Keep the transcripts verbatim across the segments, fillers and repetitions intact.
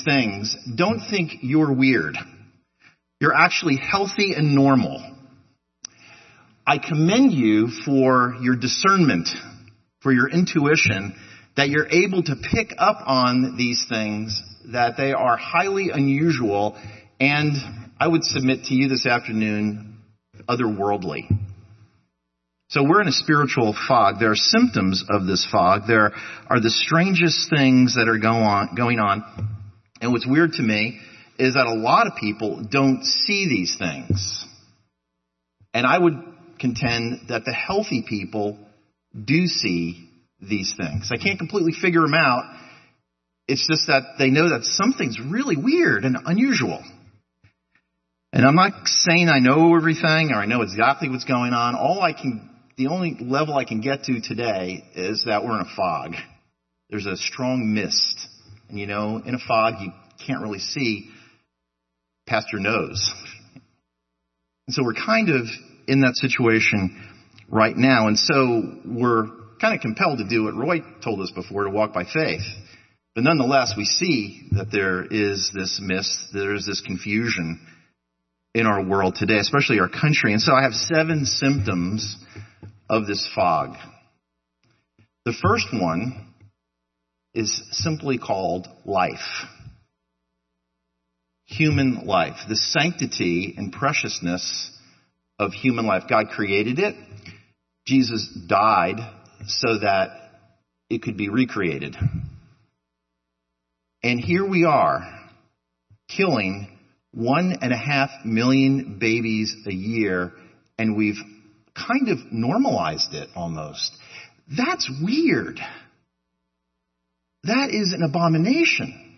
things, don't think you're weird. You're actually healthy and normal. I commend you for your discernment, for your intuition, that you're able to pick up on these things, that they are highly unusual, and I would submit to you this afternoon, otherworldly. So we're in a spiritual fog. There are symptoms of this fog. There are the strangest things that are go on, going on. And what's weird to me is that a lot of people don't see these things. And I would contend that the healthy people do see these things. I can't completely figure them out. It's just that they know that something's really weird and unusual. And I'm not saying I know everything or I know exactly what's going on. All I can The only level I can get to today is that we're in a fog. There's a strong mist. And you know, in a fog, you can't really see past your nose. And so we're kind of in that situation right now. And so we're kind of compelled to do what Roy told us before, to walk by faith. But nonetheless, we see that there is this mist, there is this confusion in our world today, especially our country. And so I have seven symptoms of this fog. The first one is simply called life. Human life. The sanctity and preciousness of human life. God created it. Jesus died so that it could be recreated. And here we are, killing one and a half million babies a year, and we've kind of normalized it almost. That's weird. That is an abomination.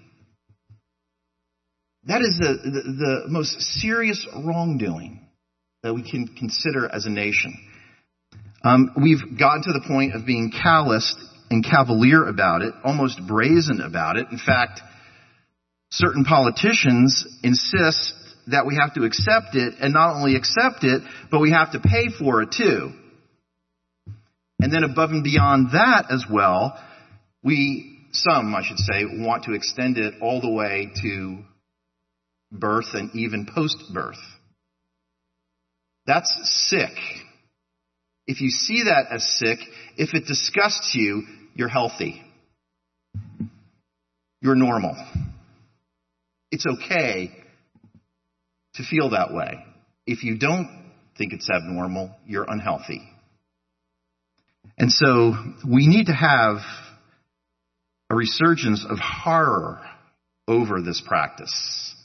That is the, the, the most serious wrongdoing that we can consider as a nation. Um, we've gotten to the point of being calloused and cavalier about it, almost brazen about it. In fact, certain politicians insist that we have to accept it, and not only accept it, but we have to pay for it too. And then above and beyond that as well, we, some I should say, want to extend it all the way to birth and even post-birth. That's sick. If you see that as sick, if it disgusts you, you're healthy. You're normal. It's okay to feel that way. If you don't think it's abnormal, you're unhealthy. And so we need to have a resurgence of horror over this practice.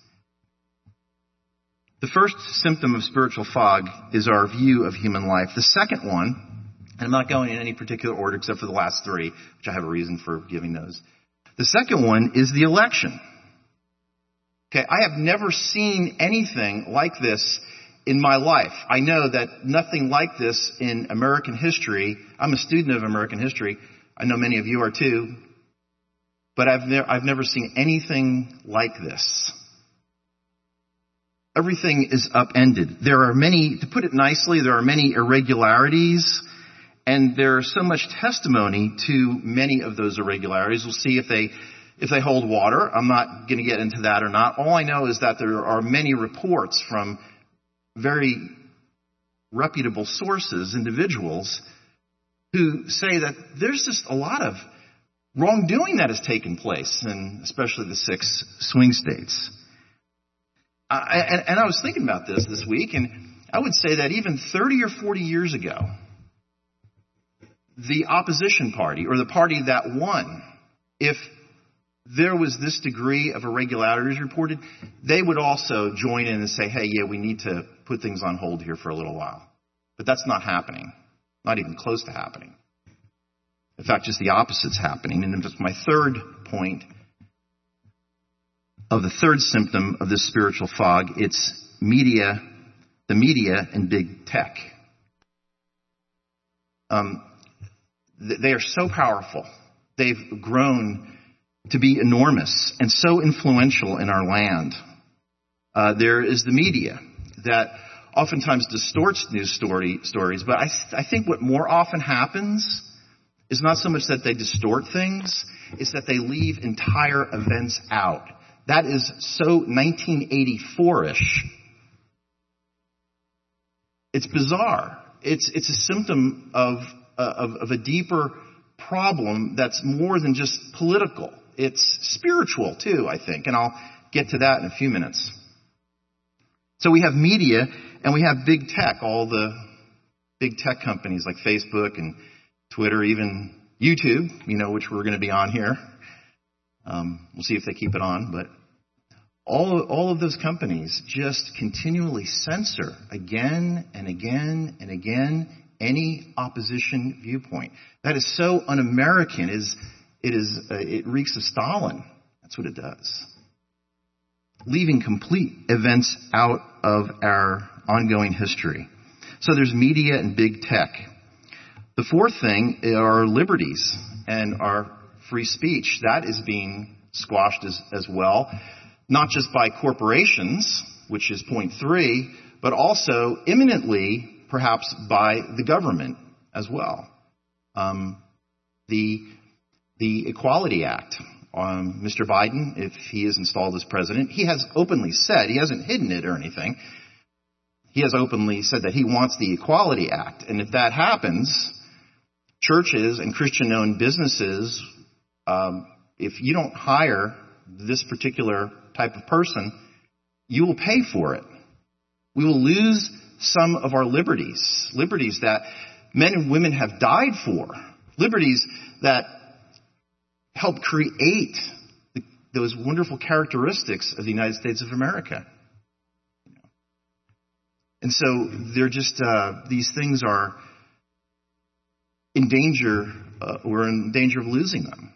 The first symptom of spiritual fog is our view of human life. The second one, and I'm not going in any particular order except for the last three, which I have a reason for giving those. The second one is the election. Okay, I have never seen anything like this in my life. I know that nothing like this in American history. I'm a student of American history. I know many of you are too. But I've, ne- I've never seen anything like this. Everything is upended. There are many, to put it nicely, there are many irregularities, and there's so much testimony to many of those irregularities. We'll see if they if they hold water. I'm not going to get into that or not. All I know is that there are many reports from very reputable sources, individuals, who say that there's just a lot of wrongdoing that has taken place, in especially the six swing states. I, and, and I was thinking about this this week, and I would say that even thirty or forty years ago, the opposition party, or the party that won, if there was this degree of irregularities reported, they would also join in and say, hey, yeah, we need to put things on hold here for a little while. But that's not happening. Not even close to happening. In fact, just the opposite's happening. And then just my third point of the third symptom of this spiritual fog, it's media, the media and big tech. Um, they are so powerful. They've grown to be enormous and so influential in our land. Uh, there is the media that oftentimes distorts news story stories, but I, I think what more often happens is not so much that they distort things, it's that they leave entire events out. That is so nineteen eighty-four-ish. It's bizarre. It's it's a symptom of, uh, of of a deeper problem that's more than just political. It's spiritual too, I think, and I'll get to that in a few minutes. So we have media and we have big tech, all the big tech companies like Facebook and Twitter, even YouTube, you know, which we're going to be on here. Um, we'll see if they keep it on, but all all of those companies just continually censor again and again and again any opposition viewpoint. That is so un-American. It is it is uh, it reeks of Stalin. That's what it does. Leaving complete events out of our ongoing history. So there's media and big tech. The fourth thing are liberties and our free speech. That is being squashed as, as well, not just by corporations, which is point three, but also imminently, perhaps, by the government as well. Um, the the Equality Act. Um, Mister Biden, if he is installed as president, he has openly said, he hasn't hidden it or anything, he has openly said that he wants the Equality Act. And if that happens, churches and Christian-owned businesses, um, if you don't hire this particular type of person, you will pay for it. We will lose some of our liberties, liberties that men and women have died for, liberties that help create the, those wonderful characteristics of the United States of America. And so they're just, uh, these things are in danger, uh, we're in danger of losing them.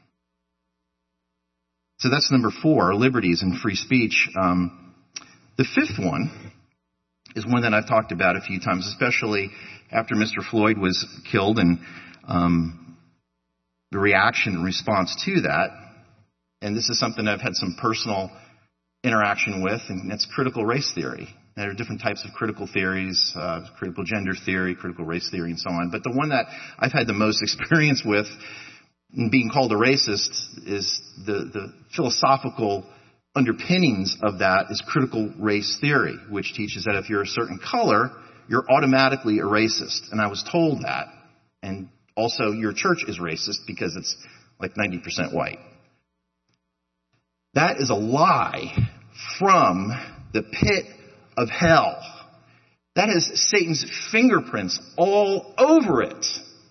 So that's number four, liberties and free speech. Um, the fifth one is one that I've talked about a few times, especially after Mister Floyd was killed and um, the reaction and response to that. And this is something I've had some personal interaction with, and that's critical race theory. There are different types of critical theories, uh, critical gender theory, critical race theory, and so on. But the one that I've had the most experience with in being called a racist is the, the philosophical underpinnings of that is critical race theory, which teaches that if you're a certain color, you're automatically a racist. And I was told that. And also, your church is racist because it's like ninety percent white. That is a lie from the pit of hell. That has Satan's fingerprints all over it.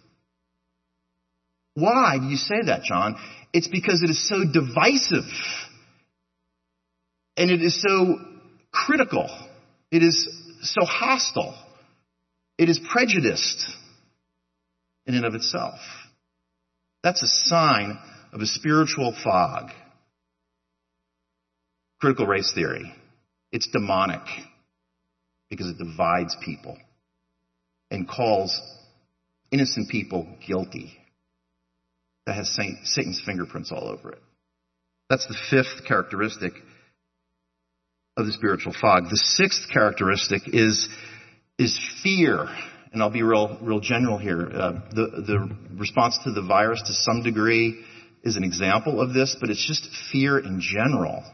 Why do you say that, John? It's because it is so divisive. And it is so critical. It is so hostile. It is prejudiced in and of itself. That's a sign of a spiritual fog. Critical race theory. It's demonic because it divides people and calls innocent people guilty. That has Satan's fingerprints all over it. That's the fifth characteristic of the spiritual fog. The sixth characteristic is, is fear. And I'll be real, real general here. Uh, the, the response to the virus to some degree is an example of this, but it's just fear in general.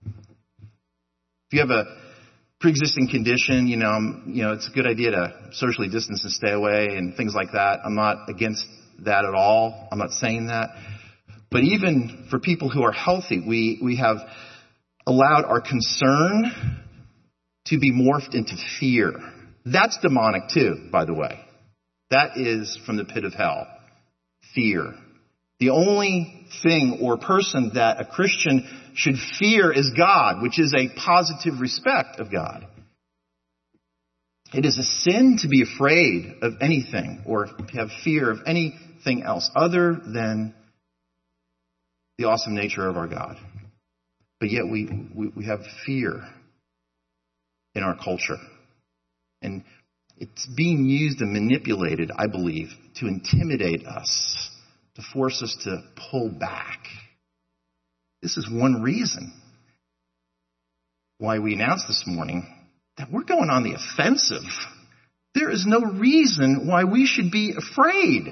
If you have a pre-existing condition, you know, you know, it's a good idea to socially distance and stay away and things like that. I'm not against that at all. I'm not saying that. But even for people who are healthy, we, we have allowed our concern to be morphed into fear. That's demonic too, by the way. That is from the pit of hell. Fear. The only thing or person that a Christian should fear is God, which is a positive respect of God. It is a sin to be afraid of anything or to have fear of anything else other than the awesome nature of our God. But yet we, we, we have fear in our culture. And it's being used and manipulated, I believe, to intimidate us, to force us to pull back. This is one reason why we announced this morning that we're going on the offensive. There is no reason why we should be afraid.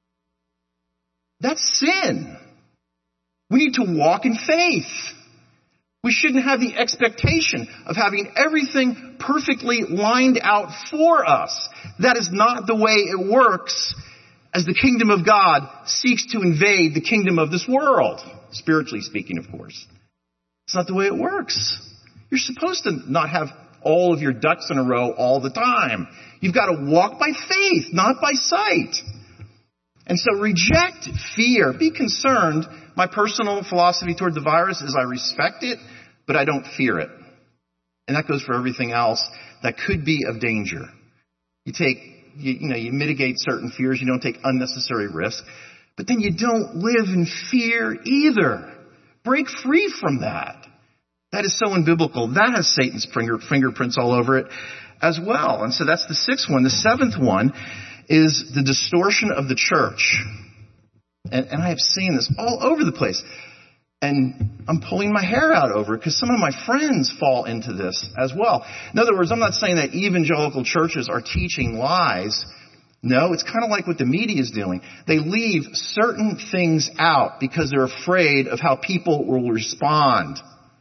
That's sin. We need to walk in faith. We shouldn't have the expectation of having everything perfectly lined out for us. That is not the way it works as the kingdom of God seeks to invade the kingdom of this world. Spiritually speaking, of course. It's not the way it works. You're supposed to not have all of your ducks in a row all the time. You've got to walk by faith, not by sight. And so reject fear. Be concerned. My personal philosophy toward the virus is I respect it, but I don't fear it. And that goes for everything else that could be of danger. You take, you, you know, you mitigate certain fears. You don't take unnecessary risk. But then you don't live in fear either. Break free from that. That is so unbiblical. That has Satan's finger, fingerprints all over it as well. And so that's the sixth one. The seventh one is the distortion of the church. And, and I have seen this all over the place. And I'm pulling my hair out over it because some of my friends fall into this as well. In other words, I'm not saying that evangelical churches are teaching lies. No, it's kind of like what the media is doing. They leave certain things out because they're afraid of how people will respond.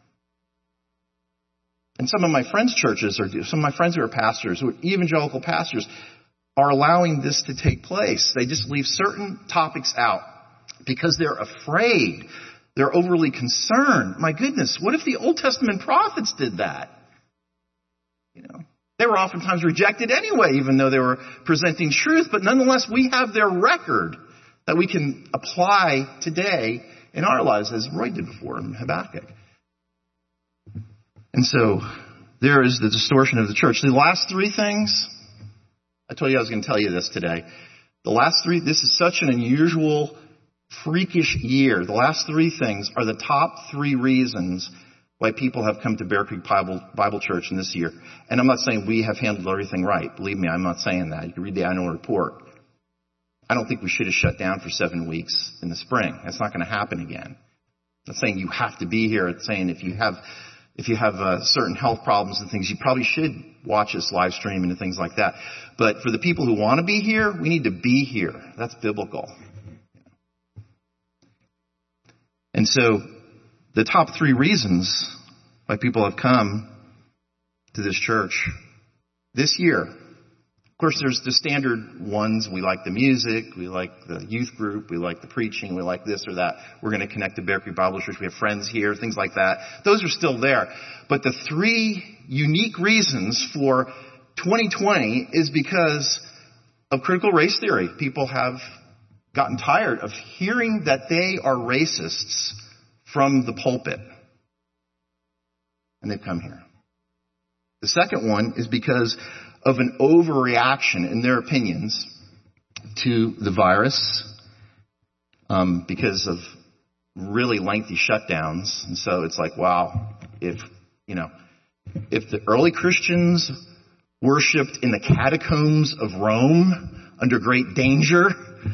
And some of my friends' churches, or some of my friends who are pastors, who are evangelical pastors, are allowing this to take place. They just leave certain topics out because they're afraid. They're overly concerned. My goodness, what if the Old Testament prophets did that? You know, they were oftentimes rejected anyway, even though they were presenting truth. But nonetheless, we have their record that we can apply today in our lives, as Roy did before in Habakkuk. And so there is the distortion of the church. The last three things, I told you I was going to tell you this today. The last three, this is such an unusual, freakish year. The last three things are the top three reasons why people have come to Bear Creek Bible, Bible Church in this year. And I'm not saying we have handled everything right. Believe me, I'm not saying that. You can read the annual report. I don't think we should have shut down for seven weeks in the spring. That's not going to happen again. I'm not saying you have to be here. It's saying if you have If you have uh, certain health problems and things, you probably should watch us live stream and things like that. But for the people who want to be here, we need to be here. That's biblical. And so the top three reasons why people have come to this church this year. Of course, there's the standard ones. We like the music. We like the youth group. We like the preaching. We like this or that. We're going to connect to Bear Creek Bible Church. We have friends here, things like that. Those are still there. But the three unique reasons for twenty twenty is because of critical race theory. People have gotten tired of hearing that they are racists from the pulpit. And they've come here. The second one is because of an overreaction, in their opinions, to the virus um, because of really lengthy shutdowns. And so it's like, wow, if, you know, if the early Christians worshipped in the catacombs of Rome under great danger,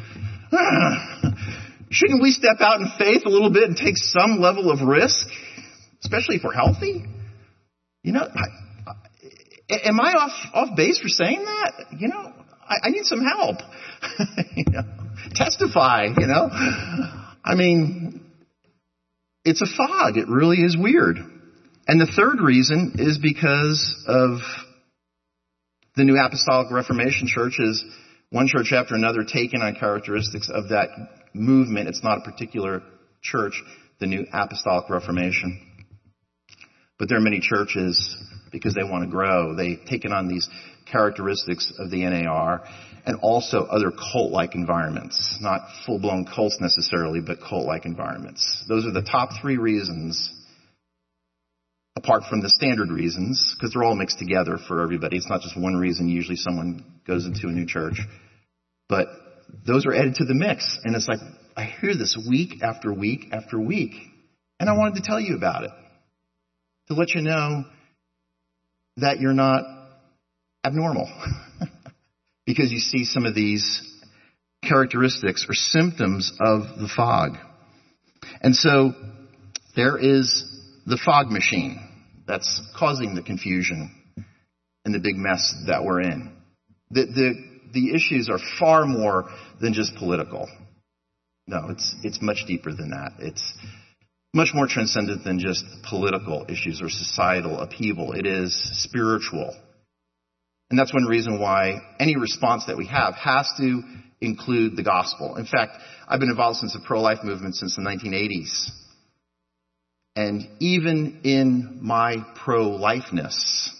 shouldn't we step out in faith a little bit and take some level of risk, especially if we're healthy? You know, I, Am I off off base for saying that? You know, I, I need some help. you know, testify, you know. I mean, it's a fog. It really is weird. And the third reason is because of the New Apostolic Reformation churches, one church after another, taking on characteristics of that movement. It's not a particular church, the New Apostolic Reformation. But there are many churches, because they want to grow, they've taken on these characteristics of the N A R and also other cult-like environments. Not full-blown cults necessarily, but cult-like environments. Those are the top three reasons, apart from the standard reasons, because they're all mixed together for everybody. It's not just one reason. Usually someone goes into a new church. But those are added to the mix. And it's like, I hear this week after week after week. And I wanted to tell you about it, to let you know that you're not abnormal because you see some of these characteristics or symptoms of the fog. And so there is the fog machine that's causing the confusion and the big mess that we're in. The, the, the issues are far more than just political. No, it's, it's much deeper than that. It's, much more transcendent than just political issues or societal upheaval. It is spiritual. And that's one reason why any response that we have has to include the gospel. In fact, I've been involved since the pro-life movement since the nineteen eighties. And even in my pro-lifeness,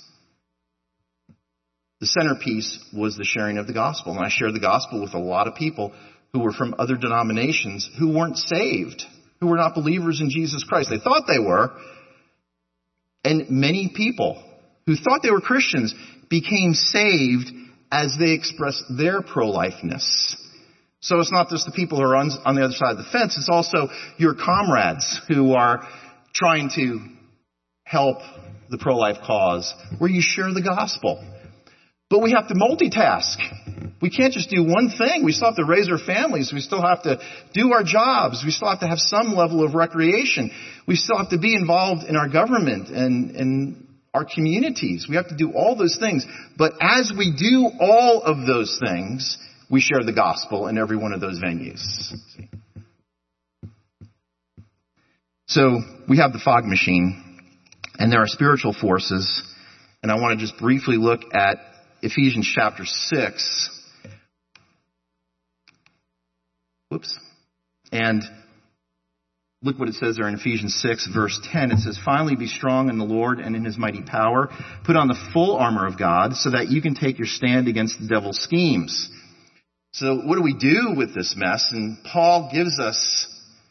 the centerpiece was the sharing of the gospel. And I shared the gospel with a lot of people who were from other denominations who weren't saved, who were not believers in Jesus Christ. They thought they were. And many people who thought they were Christians became saved as they expressed their pro-lifeness. So it's not just the people who are on, on the other side of the fence. It's also your comrades who are trying to help the pro-life cause, where you share the gospel. But we have to multitask. We can't just do one thing. We still have to raise our families. We still have to do our jobs. We still have to have some level of recreation. We still have to be involved in our government and, and our communities. We have to do all those things. But as we do all of those things, we share the gospel in every one of those venues. So we have the fog machine, and there are spiritual forces. And I want to just briefly look at Ephesians chapter six. Whoops. And look what it says there in Ephesians six, verse ten. It says, "Finally be strong in the Lord and in his mighty power. Put on the full armor of God so that you can take your stand against the devil's schemes." So what do we do with this mess? And Paul gives us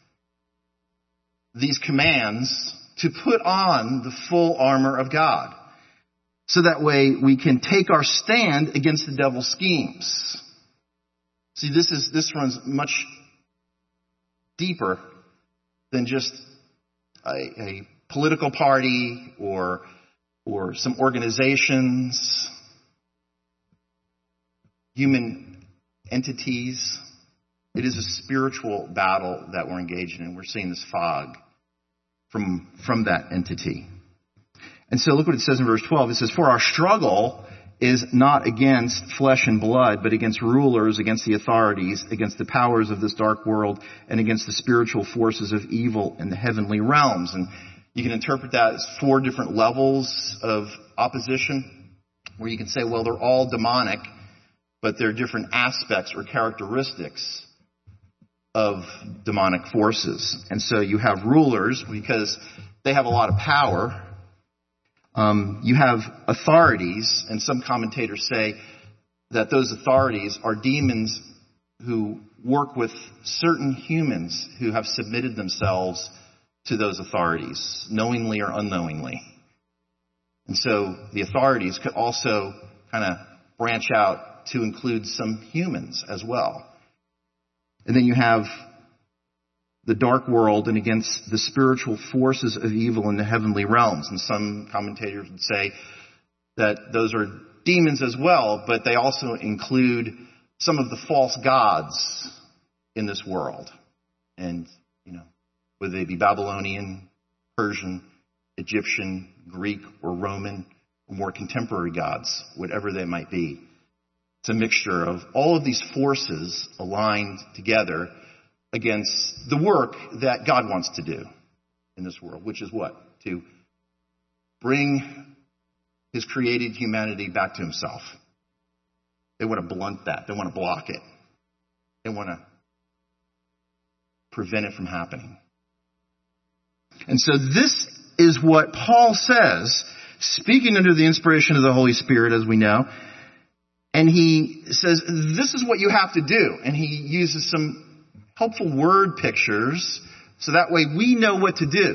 these commands to put on the full armor of God, so that way we can take our stand against the devil's schemes. See, this is this runs much deeper than just a, a political party or or some organizations, human entities. It is a spiritual battle that we're engaged in. We're seeing this fog from, from that entity. And so look what it says in verse twelve. It says, "For our struggle is not against flesh and blood, but against rulers, against the authorities, against the powers of this dark world, and against the spiritual forces of evil in the heavenly realms." And you can interpret that as four different levels of opposition, where you can say, well, they're all demonic, but they're different aspects or characteristics of demonic forces. And so you have rulers because they have a lot of power. Um, you have authorities, and some commentators say that those authorities are demons who work with certain humans who have submitted themselves to those authorities, knowingly or unknowingly. And so the authorities could also kind of branch out to include some humans as well. And then you have the dark world and against the spiritual forces of evil in the heavenly realms. And some commentators would say that those are demons as well, but they also include some of the false gods in this world. And, you know, whether they be Babylonian, Persian, Egyptian, Greek, or Roman, or more contemporary gods, whatever they might be. It's a mixture of all of these forces aligned together against the work that God wants to do in this world, which is what? To bring his created humanity back to himself. They want to blunt that. They want to block it. They want to prevent it from happening. And so this is what Paul says, speaking under the inspiration of the Holy Spirit, as we know. And he says, this is what you have to do. And he uses some helpful word pictures so that way we know what to do.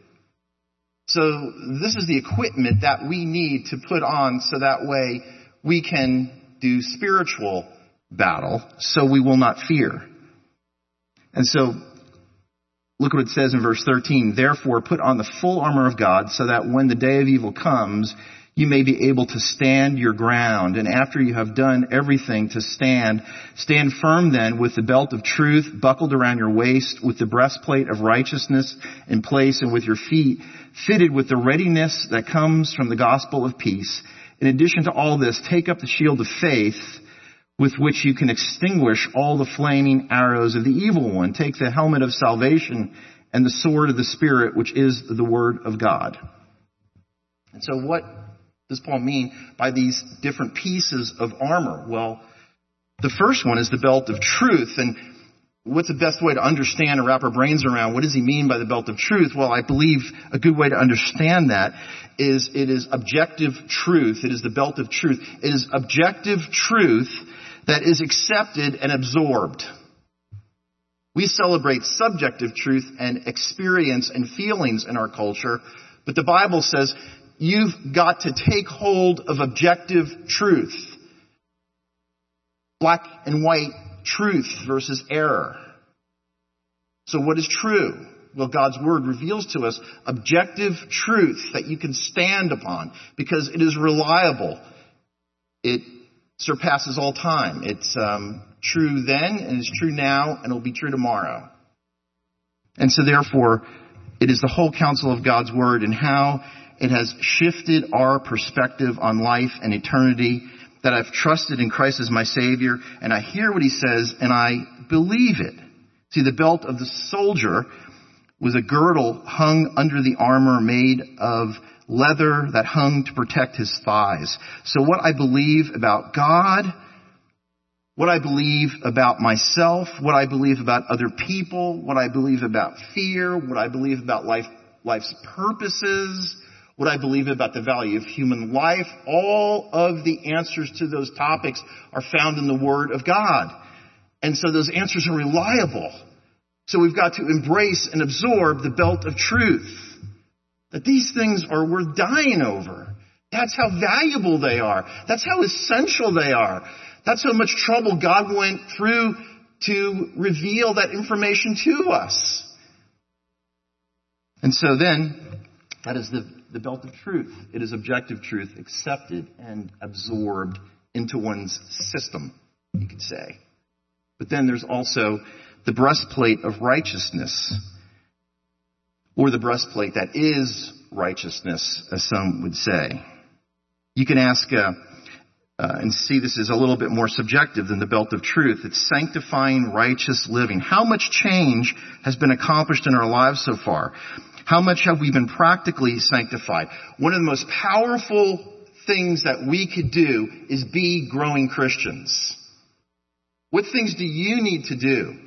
So this is the equipment that we need to put on so that way we can do spiritual battle so we will not fear. And so look what it says in verse thirteen. "Therefore put on the full armor of God so that when the day of evil comes, you may be able to stand your ground. And after you have done everything to stand, stand firm then with the belt of truth buckled around your waist, with the breastplate of righteousness in place, and with your feet fitted with the readiness that comes from the gospel of peace. In addition to all this, take up the shield of faith with which you can extinguish all the flaming arrows of the evil one. Take the helmet of salvation and the sword of the Spirit, which is the Word of God. And so what does Paul mean by these different pieces of armor? Well, the first one is the belt of truth. And what's the best way to understand and wrap our brains around? What does he mean by the belt of truth? Well, I believe a good way to understand that is it is objective truth. It is the belt of truth. It is objective truth that is accepted and absorbed. We celebrate subjective truth and experience and feelings in our culture, but the Bible says you've got to take hold of objective truth. Black and white truth versus error. So what is true? Well, God's Word reveals to us objective truth that you can stand upon because it is reliable. It surpasses all time. It's um, true then, and it's true now, and it'll be true tomorrow. And so therefore, it is the whole counsel of God's Word and how it has shifted our perspective on life and eternity, that I've trusted in Christ as my Savior, and I hear what He says, and I believe it. See, the belt of the soldier was a girdle hung under the armor made of leather that hung to protect his thighs. So what I believe about God, what I believe about myself, what I believe about other people, what I believe about fear, what I believe about life, life's purposes, what I believe about the value of human life, all of the answers to those topics are found in the Word of God. And so those answers are reliable. So we've got to embrace and absorb the belt of truth. That these things are worth dying over. That's how valuable they are. That's how essential they are. That's how much trouble God went through to reveal that information to us. And so then, that is the, the belt of truth. It is objective truth accepted and absorbed into one's system, you could say. But then there's also the breastplate of righteousness, or the breastplate that is righteousness, as some would say. You can ask uh, uh, and see this is a little bit more subjective than the belt of truth. It's sanctifying righteous living. How much change has been accomplished in our lives so far? How much have we been practically sanctified? One of the most powerful things that we could do is be growing Christians. What things do you need to do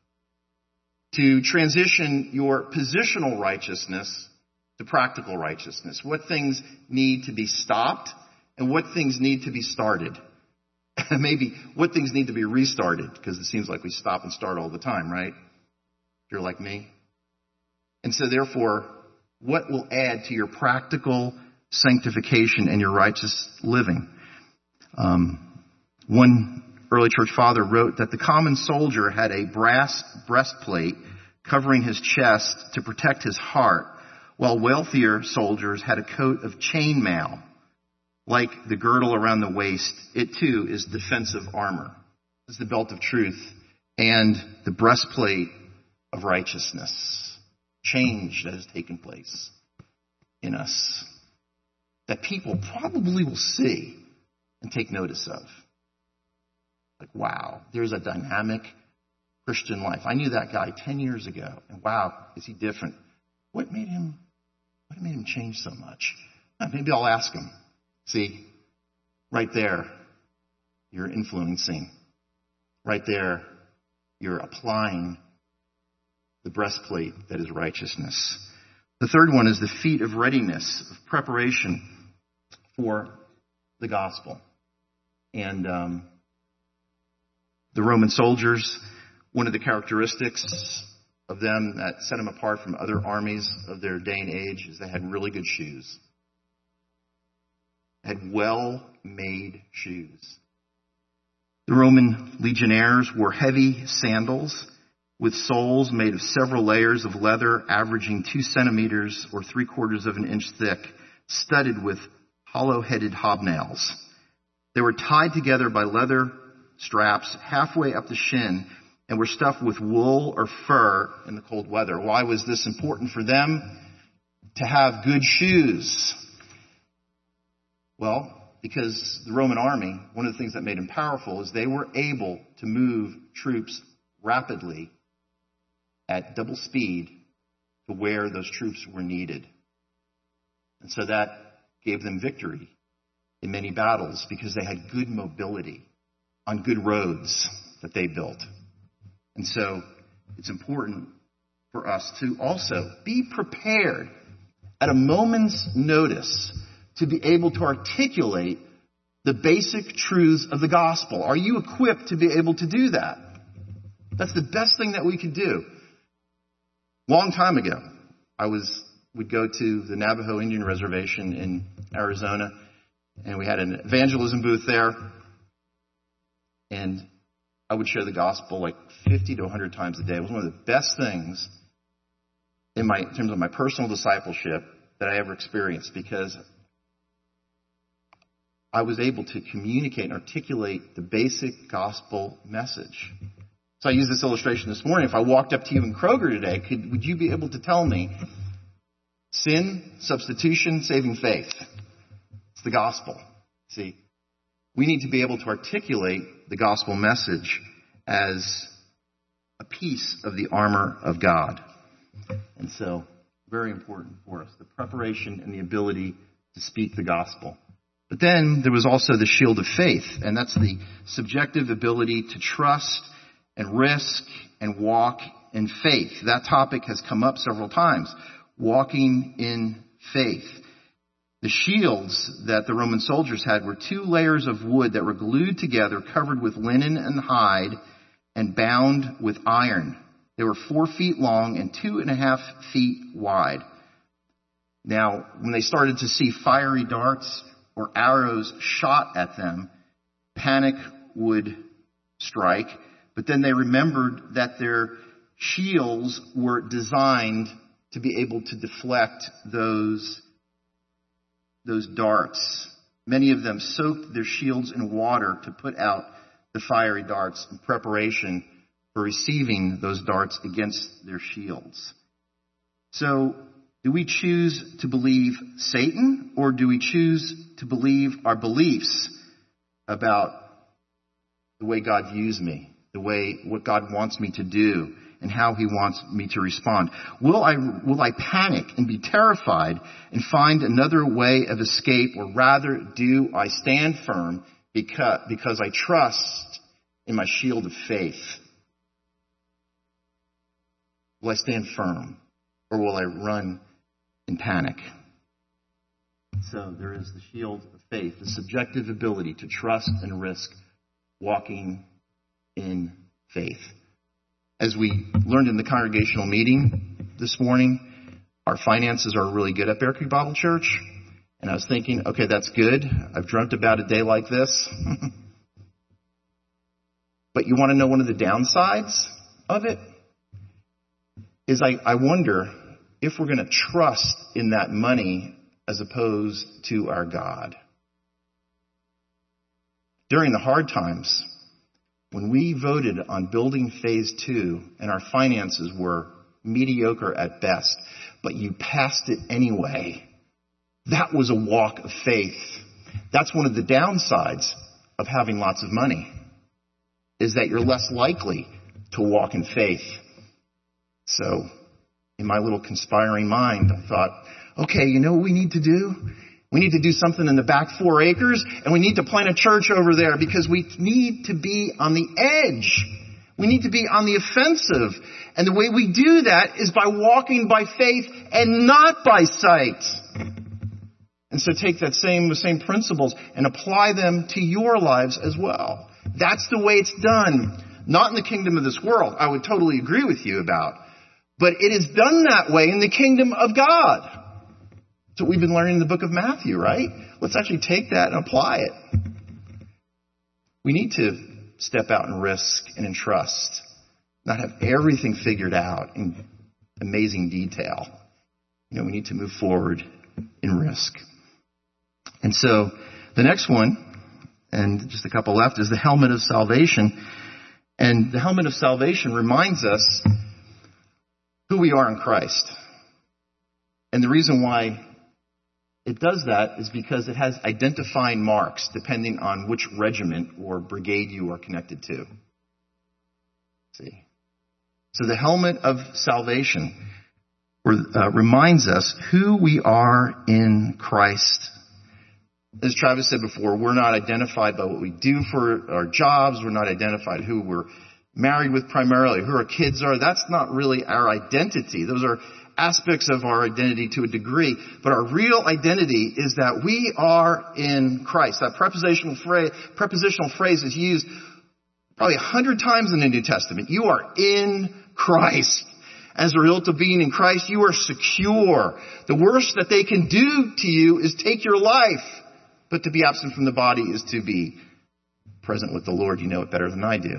to transition your positional righteousness to practical righteousness? What things need to be stopped and what things need to be started? Maybe what things need to be restarted, because it seems like we stop and start all the time, right? If you're like me. And so therefore, what will add to your practical sanctification and your righteous living? Um, one early church father wrote that the common soldier had a brass breastplate covering his chest to protect his heart, while wealthier soldiers had a coat of chainmail, like the girdle around the waist. It too is defensive armor. It's the belt of truth and the breastplate of righteousness. Change that has taken place in us that people probably will see and take notice of. Like, wow, there's a dynamic Christian life. I knew that guy ten years ago, and wow, is he different? What made him, what made him change so much? Maybe I'll ask him. See, right there, you're influencing. Right there, you're applying the breastplate that is righteousness. The third one is the feet of readiness, of preparation for the gospel. And um, the Roman soldiers, one of the characteristics of them that set them apart from other armies of their day and age is they had really good shoes. They had well-made shoes. The Roman legionnaires wore heavy sandals with soles made of several layers of leather averaging two centimeters or three quarters of an inch thick, studded with hollow-headed hobnails. They were tied together by leather straps halfway up the shin and were stuffed with wool or fur in the cold weather. Why was this important for them to have good shoes? Well, because the Roman army, one of the things that made them powerful is they were able to move troops rapidly at double speed to where those troops were needed. And so that gave them victory in many battles because they had good mobility on good roads that they built. And so it's important for us to also be prepared at a moment's notice to be able to articulate the basic truths of the gospel. Are you equipped to be able to do that? That's the best thing that we could do. Long time ago, I was would go to the Navajo Indian Reservation in Arizona, and we had an evangelism booth there, and I would share the gospel like fifty to one hundred times a day. It was one of the best things in my in terms of my personal discipleship that I ever experienced, because I was able to communicate and articulate the basic gospel message. So I used this illustration this morning. If I walked up to you in Kroger today, could, would you be able to tell me sin, substitution, saving faith? It's the gospel. See, we need to be able to articulate the gospel message as a piece of the armor of God. And so, very important for us, the preparation and the ability to speak the gospel. But then there was also the shield of faith, and that's the subjective ability to trust and risk and walk in faith. That topic has come up several times. Walking in faith. The shields that the Roman soldiers had were two layers of wood that were glued together, covered with linen and hide, and bound with iron. They were four feet long and two and a half feet wide. Now, when they started to see fiery darts or arrows shot at them, panic would strike. But then they remembered that their shields were designed to be able to deflect those, those darts. Many of them soaked their shields in water to put out the fiery darts in preparation for receiving those darts against their shields. So, do we choose to believe Satan, or do we choose to believe our beliefs about the way God views me, the way, what God wants me to do, and how he wants me to respond? Will I, will I panic and be terrified and find another way of escape, or rather do I stand firm because, because I trust in my shield of faith? Will I stand firm, or will I run in panic? So there is the shield of faith, the subjective ability to trust and risk walking in faith. As we learned in the congregational meeting this morning, our finances are really good at Bear Creek Bible Church. And I was thinking, okay, that's good. I've dreamt about a day like this. But you want to know one of the downsides of it? Is I, I wonder if we're going to trust in that money as opposed to our God. During the hard times, when we voted on building phase two and our finances were mediocre at best, but you passed it anyway, that was a walk of faith. That's one of the downsides of having lots of money, is that you're less likely to walk in faith. So, in my little conspiring mind, I thought, okay, you know what we need to do? We need to do something in the back four acres, and we need to plant a church over there, because we need to be on the edge. We need to be on the offensive. And the way we do that is by walking by faith and not by sight. And so take that same, the same principles and apply them to your lives as well. That's the way it's done. Not in the kingdom of this world. I would totally agree with you about. But it is done that way in the kingdom of God. That's what we've been learning in the book of Matthew, right? Let's actually take that and apply it. We need to step out and risk and entrust, not have everything figured out in amazing detail. You know, we need to move forward in risk. And so the next one, and just a couple left, is the helmet of salvation. And the helmet of salvation reminds us who we are in Christ. And the reason why it does that is because it has identifying marks depending on which regiment or brigade you are connected to. See? So the helmet of salvation. or uh, reminds us who we are in Christ. As Travis said before, we're not identified by what we do for our jobs. We're not identified who we're married with primarily, who our kids are. That's not really our identity. Those are aspects of our identity to a degree. But our real identity is that we are in Christ. That prepositional phrase, prepositional phrase is used probably a hundred times in the New Testament. You are in Christ. As a result of being in Christ, you are secure. The worst that they can do to you is take your life. But to be absent from the body is to be present with the Lord. You know it better than I do.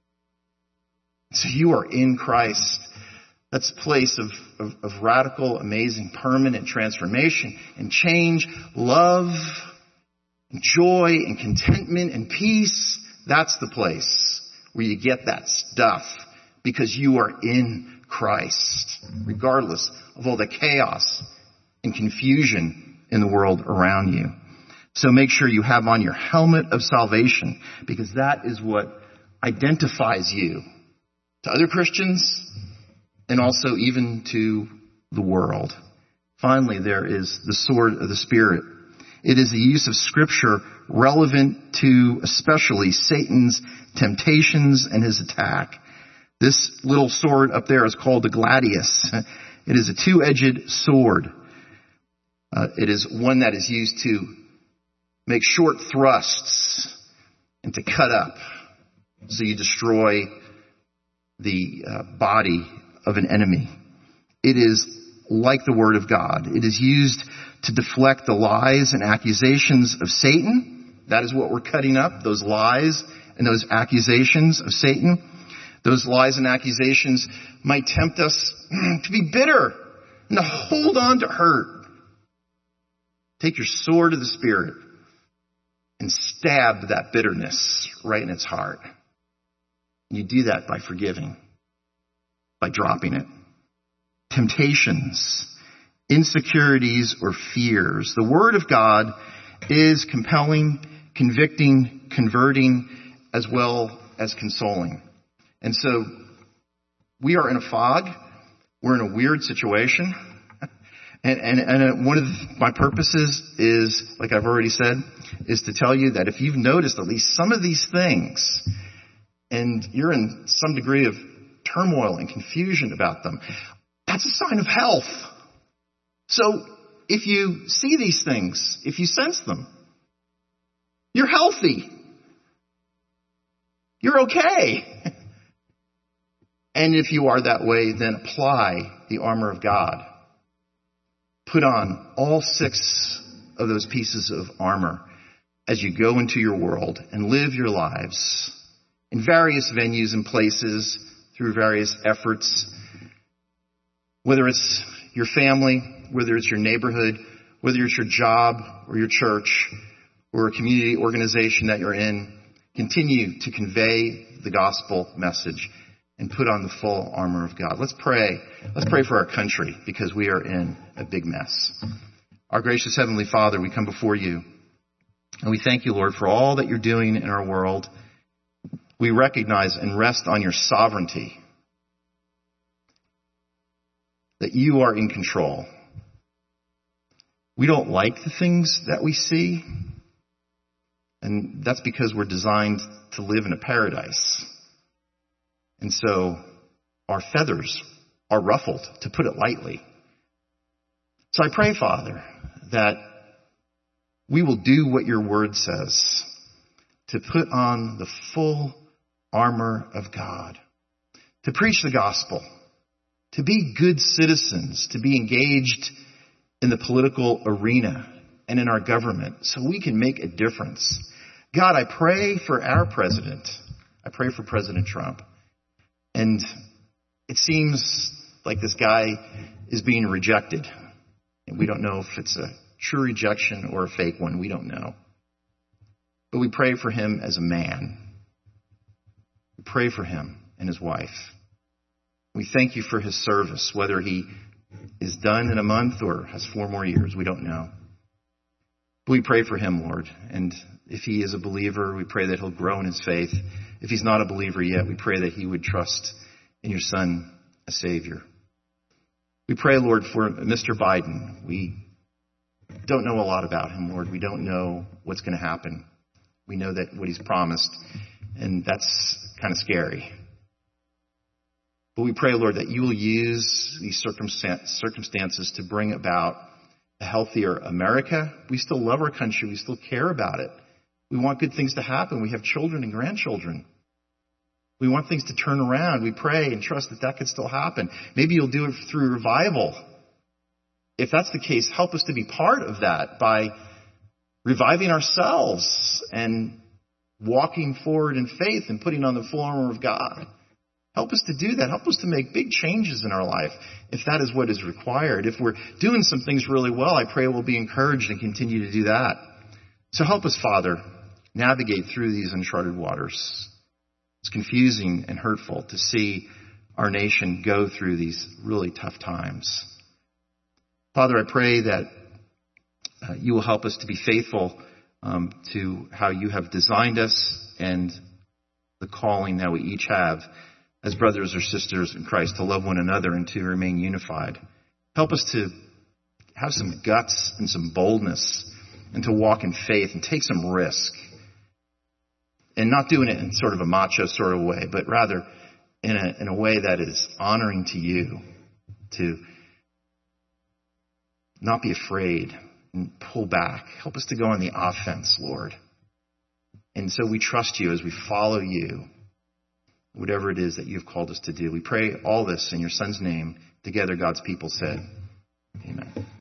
So you are in Christ. That's a place of, of, of radical, amazing, permanent transformation and change, love, and joy, and contentment, and peace. That's the place where you get that stuff because you are in Christ, regardless of all the chaos and confusion in the world around you. So make sure you have on your helmet of salvation, because that is what identifies you to other Christians and also even to the world. Finally, there is the sword of the Spirit. It is the use of Scripture relevant to especially Satan's temptations and his attack. This little sword up there is called the gladius. It is a two-edged sword. Uh, it is one that is used to make short thrusts and to cut up so you destroy the uh, body of an enemy. It is like the Word of God. It is used to deflect the lies and accusations of Satan. That is what we're cutting up, those lies and those accusations of Satan. Those lies and accusations might tempt us to be bitter and to hold on to hurt. Take your sword of the Spirit and stab that bitterness right in its heart. You do that by forgiving, by dropping it. Temptations, insecurities, or fears. The Word of God is compelling, convicting, converting, as well as consoling. And so we are in a fog. We're in a weird situation. And, and, and one of my purposes is, like I've already said, is to tell you that if you've noticed at least some of these things and you're in some degree of turmoil and confusion about them, that's a sign of health. So if you see these things, if you sense them, you're healthy. You're okay. And if you are that way, then apply the armor of God. Put on all six of those pieces of armor as you go into your world and live your lives in various venues and places through various efforts. Whether it's your family, whether it's your neighborhood, whether it's your job or your church or a community organization that you're in, continue to convey the gospel message and put on the full armor of God. Let's pray. Let's pray for our country because we are in a big mess. Our gracious Heavenly Father, we come before you and we thank you, Lord, for all that you're doing in our world. We recognize and rest on your sovereignty, that you are in control. We don't like the things that we see, and that's because we're designed to live in a paradise. And so our feathers are ruffled, to put it lightly. So I pray, Father, that we will do what your word says, to put on the full armor of God, to preach the gospel, to be good citizens, to be engaged in the political arena and in our government so we can make a difference. God, I pray for our president. I pray for President Trump. And it seems like this guy is being rejected. And we don't know if it's a true rejection or a fake one. We don't know. But we pray for him as a man. We pray for him and his wife. We thank you for his service, whether he is done in a month or has four more years. We don't know. But we pray for him, Lord. And if he is a believer, we pray that he'll grow in his faith. If he's not a believer yet, we pray that he would trust in your Son, a Savior. We pray, Lord, for Mister Biden. We don't know a lot about him, Lord. We don't know what's going to happen. We know that what he's promised, and that's kind of scary. But we pray, Lord, that you will use these circumstances to bring about a healthier America. We still love our country. We still care about it. We want good things to happen. We have children and grandchildren. We want things to turn around. We pray and trust that that could still happen. Maybe you'll do it through revival. If that's the case, help us to be part of that by reviving ourselves and walking forward in faith and putting on the full armor of God. Help us to do that. Help us to make big changes in our life if that is what is required. If we're doing some things really well, I pray we'll be encouraged and continue to do that. So help us, Father, navigate through these uncharted waters. It's confusing and hurtful to see our nation go through these really tough times. Father, I pray that uh, you will help us to be faithful um, to how you have designed us and the calling that we each have as brothers or sisters in Christ to love one another and to remain unified. Help us to have some guts and some boldness and to walk in faith and take some risk. And not doing it in sort of a macho sort of way, but rather in a, in a way that is honoring to you, to not be afraid and pull back. Help us to go on the offense, Lord. And so we trust you as we follow you, whatever it is that you've called us to do. We pray all this in your Son's name. Together, God's people said, amen.